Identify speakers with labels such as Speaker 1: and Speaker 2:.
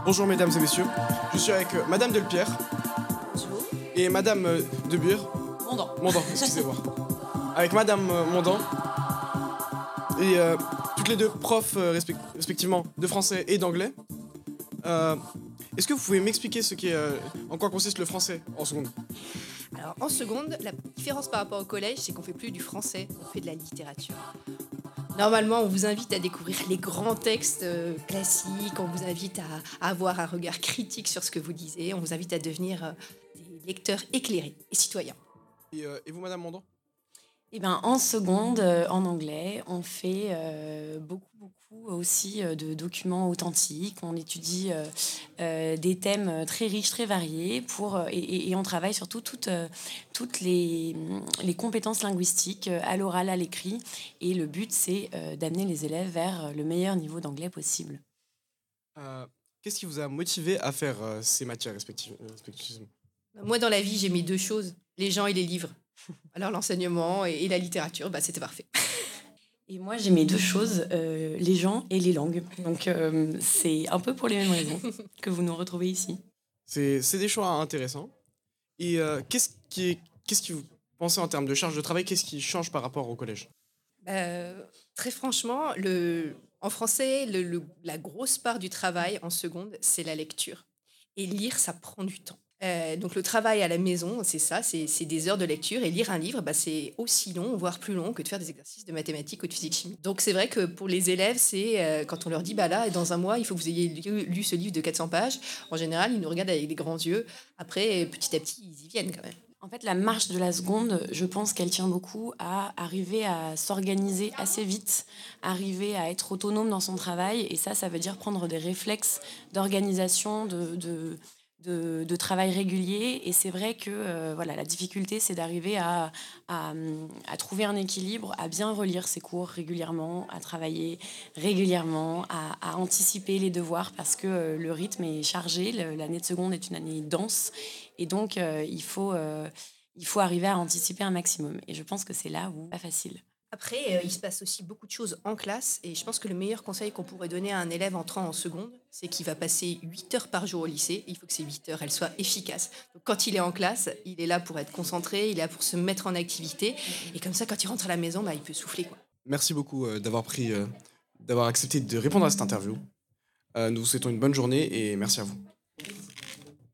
Speaker 1: Bonjour mesdames et messieurs, je suis avec Madame Delpierre
Speaker 2: Bonjour.
Speaker 1: et Madame Debure,
Speaker 2: Mondant.
Speaker 1: Mondant, excusez-moi. Avec Madame Mondant et toutes les deux profs respectivement de français et d'anglais. Euh, Est-ce que vous pouvez m'expliquer en quoi consiste le français en seconde?
Speaker 2: Alors en seconde, la différence par rapport au collège, c'est qu'on fait plus du français, on fait de la littérature. Normalement, on vous invite à découvrir les grands textes classiques, on vous invite à avoir un regard critique sur ce que vous lisez, on vous invite à devenir des lecteurs éclairés et citoyens.
Speaker 1: Et vous Madame Mondant?
Speaker 3: Eh ben, en seconde, en anglais, on fait beaucoup aussi de documents authentiques. On étudie des thèmes très riches, très variés, et on travaille surtout toutes les compétences linguistiques à l'oral, à l'écrit. Et le but, c'est d'amener les élèves vers le meilleur niveau d'anglais possible.
Speaker 1: Qu'est-ce qui vous a motivé à faire ces matières respectivement?
Speaker 2: Moi, dans la vie, j'ai mis deux choses, les gens et les livres. Alors l'enseignement et la littérature, c'était parfait.
Speaker 3: Et moi, j'aimais deux choses, les gens et les langues. Donc, c'est un peu pour les mêmes raisons que vous nous retrouvez ici.
Speaker 1: C'est des choix intéressants. Et qu'est-ce qui vous pensez en termes de charge de travail? Qu'est-ce qui change par rapport au collège?
Speaker 2: Très franchement, en français, la grosse part du travail en seconde, c'est la lecture. Et lire, ça prend du temps. Donc le travail à la maison, c'est ça, c'est des heures de lecture. Et lire un livre, c'est aussi long, voire plus long que de faire des exercices de mathématiques ou de physique-chimie. Donc c'est vrai que pour les élèves, c'est quand on leur dit, là, dans un mois, il faut que vous ayez lu ce livre de 400 pages. En général, ils nous regardent avec des grands yeux. Après, petit à petit, ils y viennent quand même.
Speaker 3: En fait, la marche de la seconde, je pense qu'elle tient beaucoup à arriver à s'organiser assez vite, arriver à être autonome dans son travail. Et ça veut dire prendre des réflexes d'organisation, de travail régulier. Et c'est vrai que la difficulté, c'est d'arriver à trouver un équilibre, à bien relire ses cours régulièrement, à travailler régulièrement, à anticiper les devoirs parce que le rythme est chargé. L'année de seconde est une année dense. Et donc, il faut arriver à anticiper un maximum. Et je pense que c'est là où c'est pas facile.
Speaker 2: Après, il se passe aussi beaucoup de choses en classe et je pense que le meilleur conseil qu'on pourrait donner à un élève entrant en seconde, c'est qu'il va passer 8 heures par jour au lycée et il faut que ces 8 heures, elles soient efficaces. Donc, quand il est en classe, il est là pour être concentré, il est là pour se mettre en activité et comme ça, quand il rentre à la maison, il peut souffler, quoi.
Speaker 1: Merci beaucoup d'avoir accepté de répondre à cette interview. Nous vous souhaitons une bonne journée et merci à vous.